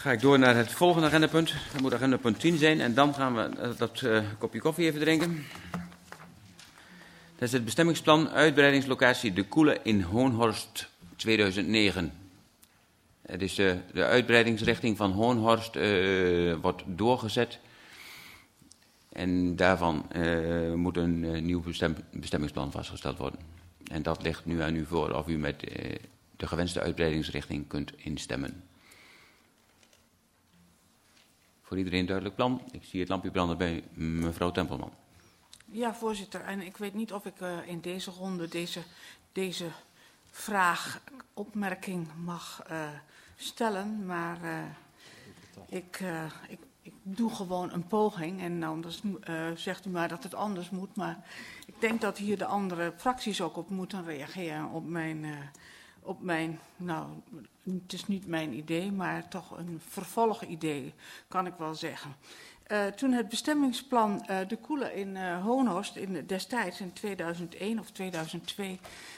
Ga ik door naar het volgende agendapunt. Dat moet agendapunt 10 zijn. En dan gaan we dat kopje koffie even drinken. Dat is het bestemmingsplan uitbreidingslocatie De Koele in Hoonhorst 2009. Het is de uitbreidingsrichting van Hoonhorst wordt doorgezet. En daarvan moet een nieuw bestemmingsplan vastgesteld worden. En dat ligt nu aan u voor of u met de gewenste uitbreidingsrichting kunt instemmen. Voor iedereen een duidelijk plan. Ik zie het lampje branden bij mevrouw Tempelman. Ja, voorzitter. En ik weet niet of ik in deze ronde deze vraag, opmerking mag stellen. Maar ik doe gewoon een poging. En anders zegt u maar dat het anders moet. Maar ik denk dat hier de andere fracties ook op moeten reageren op mijn, nou, het is niet mijn idee, maar toch een vervolgidee, kan ik wel zeggen. Toen het bestemmingsplan De Koele in Hoonhorst destijds in 2001 of 2002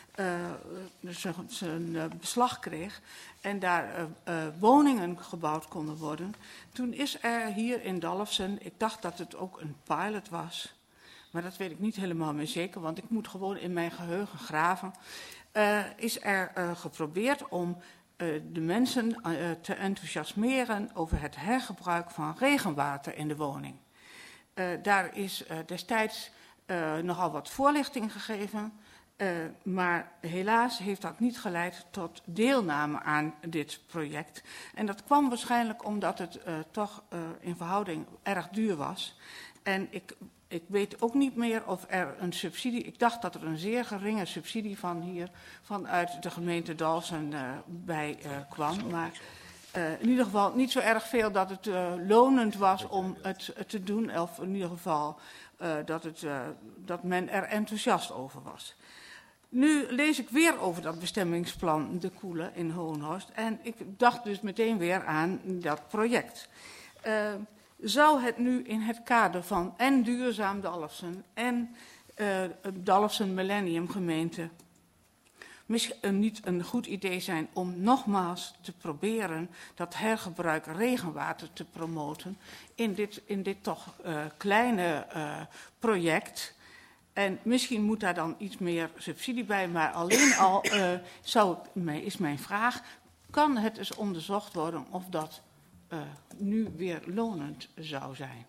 zijn beslag kreeg en daar woningen gebouwd konden worden, toen is er hier in Dalfsen, ik dacht dat het ook een pilot was, maar dat weet ik niet helemaal meer zeker, want ik moet gewoon in mijn geheugen graven, is er geprobeerd om de mensen te enthousiasmeren over het hergebruik van regenwater in de woning. Daar is destijds nogal wat voorlichting gegeven, maar helaas heeft dat niet geleid tot deelname aan dit project. En dat kwam waarschijnlijk omdat het toch in verhouding erg duur was. En ik weet ook niet meer of er een subsidie, ik dacht dat er een zeer geringe subsidie vanuit de gemeente Dalfsen bij kwam. Maar in ieder geval niet zo erg veel dat het lonend was om het te doen. Of in ieder geval dat men er enthousiast over was. Nu lees ik weer over dat bestemmingsplan De Koele in Hoonhorst. En ik dacht dus meteen weer aan dat project. Zou het nu in het kader van en Duurzaam Dalfsen en Dalfsen Millennium Gemeente misschien niet een goed idee zijn om nogmaals te proberen dat hergebruik regenwater te promoten in dit toch kleine project. En misschien moet daar dan iets meer subsidie bij, maar alleen al is mijn vraag, kan het eens onderzocht worden of dat nu weer lonend zou zijn?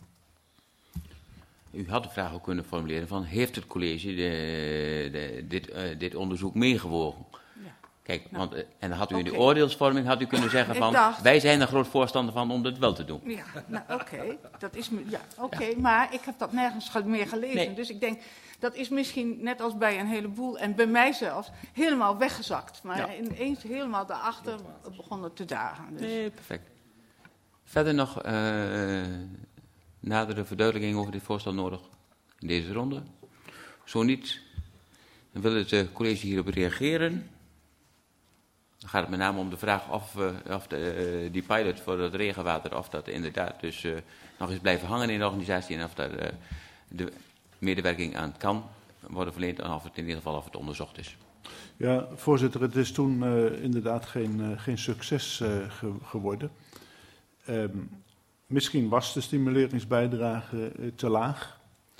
U had de vraag ook kunnen formuleren van, heeft het college dit onderzoek meegewogen? Ja. Kijk, nou, want, en dan had u in de oordeelsvorming kunnen zeggen van, wij zijn er groot voorstander van om dit wel te doen. Ja, nou oké, dat is ja. Maar ik heb dat nergens meer gelezen. Nee. Dus ik denk, dat is misschien net als bij een heleboel, en bij mij zelfs, helemaal weggezakt. Maar ineens helemaal daarachter begon het te dagen. Dus. Nee, perfect. Verder nog nadere verduidelijking over dit voorstel nodig in deze ronde? Zo niet, dan wil het college hierop reageren. Dan gaat het met name om de vraag of die pilot voor het regenwater, of dat inderdaad dus nog eens blijven hangen in de organisatie en of daar de medewerking aan kan worden verleend en of het in ieder geval of het onderzocht is. Ja, voorzitter, het is toen inderdaad geen succes geworden. Misschien was de stimuleringsbijdrage te laag.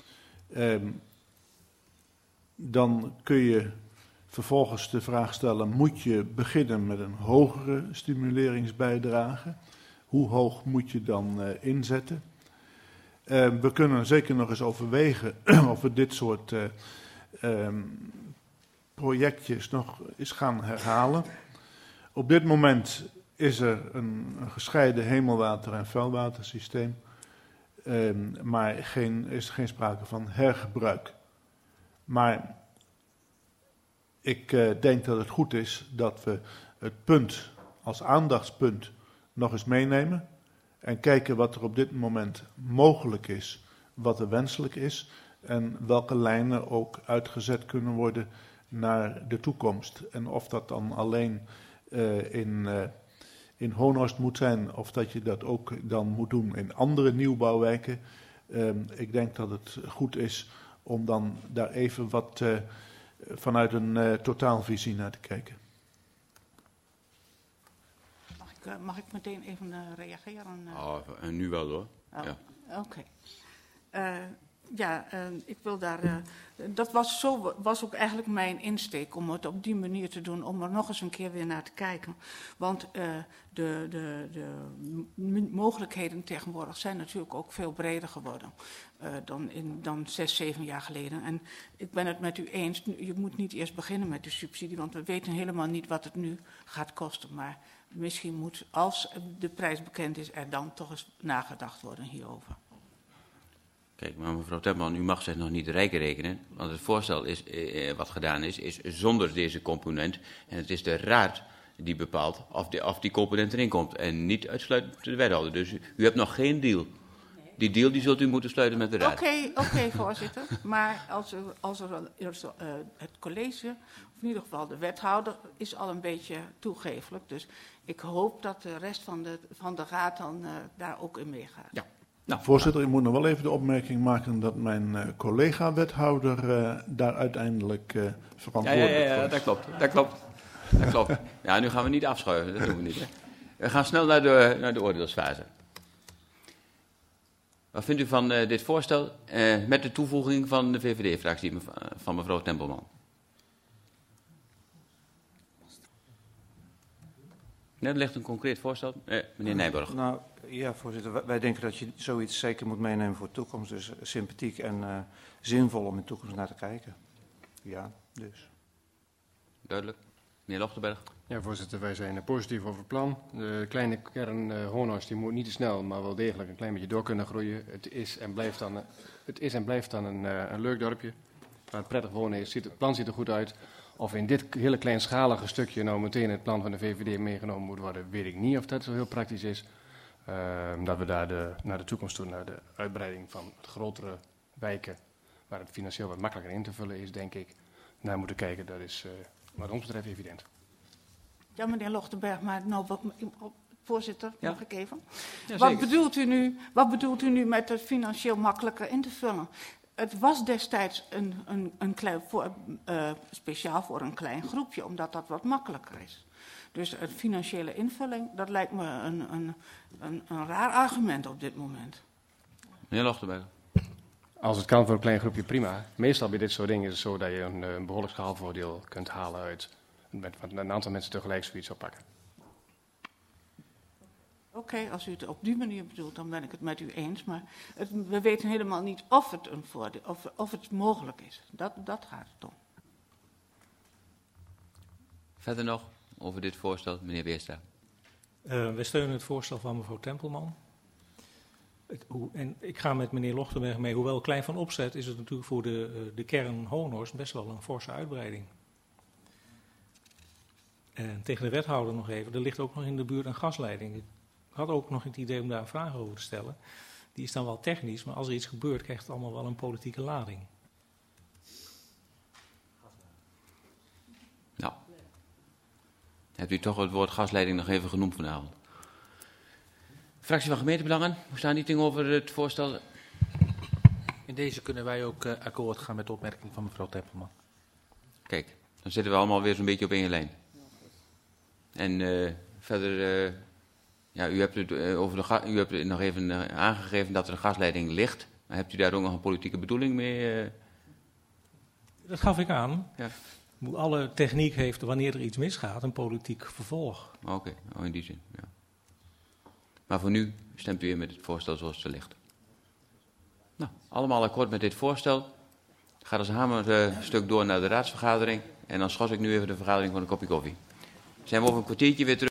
Dan kun je vervolgens de vraag stellen, moet je beginnen met een hogere stimuleringsbijdrage? Hoe hoog moet je dan inzetten? We kunnen zeker nog eens overwegen of we dit soort projectjes nog eens gaan herhalen. Op dit moment is er een gescheiden hemelwater- en vuilwatersysteem, maar is er geen sprake van hergebruik. Maar ik denk dat het goed is dat we het punt als aandachtspunt nog eens meenemen en kijken wat er op dit moment mogelijk is, wat er wenselijk is en welke lijnen ook uitgezet kunnen worden naar de toekomst. En of dat dan alleen in Hoonhorst moet zijn of dat je dat ook dan moet doen in andere nieuwbouwwijken. Ik denk dat het goed is om dan daar even wat vanuit een totaalvisie naar te kijken. Mag ik mag ik meteen even reageren? Nu wel hoor. Oh, Ja. Oké. Ik wil daar... dat was ook eigenlijk mijn insteek om het op die manier te doen, om er nog eens een keer weer naar te kijken. Want de mogelijkheden tegenwoordig zijn natuurlijk ook veel breder geworden dan 6, 7 jaar geleden. En ik ben het met u eens, je moet niet eerst beginnen met de subsidie, want we weten helemaal niet wat het nu gaat kosten. Maar misschien moet, als de prijs bekend is, er dan toch eens nagedacht worden hierover. Kijk, maar mevrouw Tempelman, u mag zich nog niet rijk rekenen, want het voorstel is, wat gedaan is zonder deze component. En het is de raad die bepaalt of die component erin komt en niet uitsluitend de wethouder. Dus u hebt nog geen deal. Die deal die zult u moeten sluiten met de raad. Oké, voorzitter. Maar het college, of in ieder geval de wethouder, is al een beetje toegeeflijk. Dus ik hoop dat de rest van de raad dan daar ook in meegaat. Ja. Nou, Voorzitter, ik moet nog wel even de opmerking maken dat mijn collega-wethouder daar uiteindelijk verantwoordelijk voor is. Dat klopt. Ja, nu gaan we niet afschuiven, dat doen we niet. Hè. We gaan snel naar de oordeelsfase. Wat vindt u van dit voorstel met de toevoeging van de VVD-fractie van mevrouw Tempelman? Er ligt een concreet voorstel. Meneer Nijborg. Nou, ja, voorzitter. Wij denken dat je zoiets zeker moet meenemen voor de toekomst. Dus sympathiek en zinvol om in de toekomst naar te kijken. Ja, dus. Duidelijk. Meneer Lochtenberg. Ja, voorzitter, wij zijn positief over het plan. De kleine kern Honors die moet niet te snel, maar wel degelijk een klein beetje door kunnen groeien. Het is en blijft dan een leuk dorpje waar het prettig wonen is. Het plan ziet er goed uit. Of in dit hele kleinschalige stukje nou meteen het plan van de VVD meegenomen moet worden, weet ik niet of dat zo heel praktisch is. Dat we daar naar de toekomst toe, naar de uitbreiding van grotere wijken, waar het financieel wat makkelijker in te vullen is, denk ik, naar moeten kijken. Dat is wat ons betreft evident. Ja, meneer Lochtenberg, maar nou, voorzitter, Ja. mag ik even? Ja, Wat bedoelt u nu met het financieel makkelijker in te vullen? Het was destijds speciaal voor een klein groepje, omdat dat wat makkelijker is. Dus een financiële invulling, dat lijkt me een raar argument op dit moment. Meneer Lochtenberg. Als het kan voor een klein groepje, prima. Meestal bij dit soort dingen is het zo dat je een behoorlijk schaalvoordeel kunt halen uit met een aantal mensen tegelijk zoiets oppakken. Oké, als u het op die manier bedoelt, dan ben ik het met u eens. Maar we weten helemaal niet of het een voordeel, of het mogelijk is. Dat gaat het om. Verder nog over dit voorstel, meneer Beerstra. Wij steunen het voorstel van mevrouw Tempelman. En ik ga met meneer Lochtenberg mee. Hoewel klein van opzet is het natuurlijk voor de kern Honors best wel een forse uitbreiding. En tegen de wethouder nog even. Er ligt ook nog in de buurt een gasleiding. Ik had ook nog het idee om daar een vraag over te stellen. Die is dan wel technisch, maar als er iets gebeurt krijgt het allemaal wel een politieke lading. Nou, hebt u toch het woord gasleiding nog even genoemd vanavond? Fractie van Gemeentebelangen, hoe staan die dingen over het voorstel? In deze kunnen wij ook akkoord gaan met de opmerking van mevrouw Tempelman. Kijk, dan zitten we allemaal weer zo'n beetje op één lijn. En verder, ja, u hebt het nog even aangegeven dat er een gasleiding ligt. Maar hebt u daar ook nog een politieke bedoeling mee? Dat gaf ik aan. Ja. Alle techniek heeft, wanneer er iets misgaat, een politiek vervolg. Oké, in die zin, ja. Maar voor nu stemt u in met het voorstel zoals het ligt. Nou, allemaal akkoord met dit voorstel. Gaat als hamerstuk door naar de raadsvergadering. En dan schors ik nu even de vergadering van een kopje koffie. Zijn we over een kwartiertje weer terug.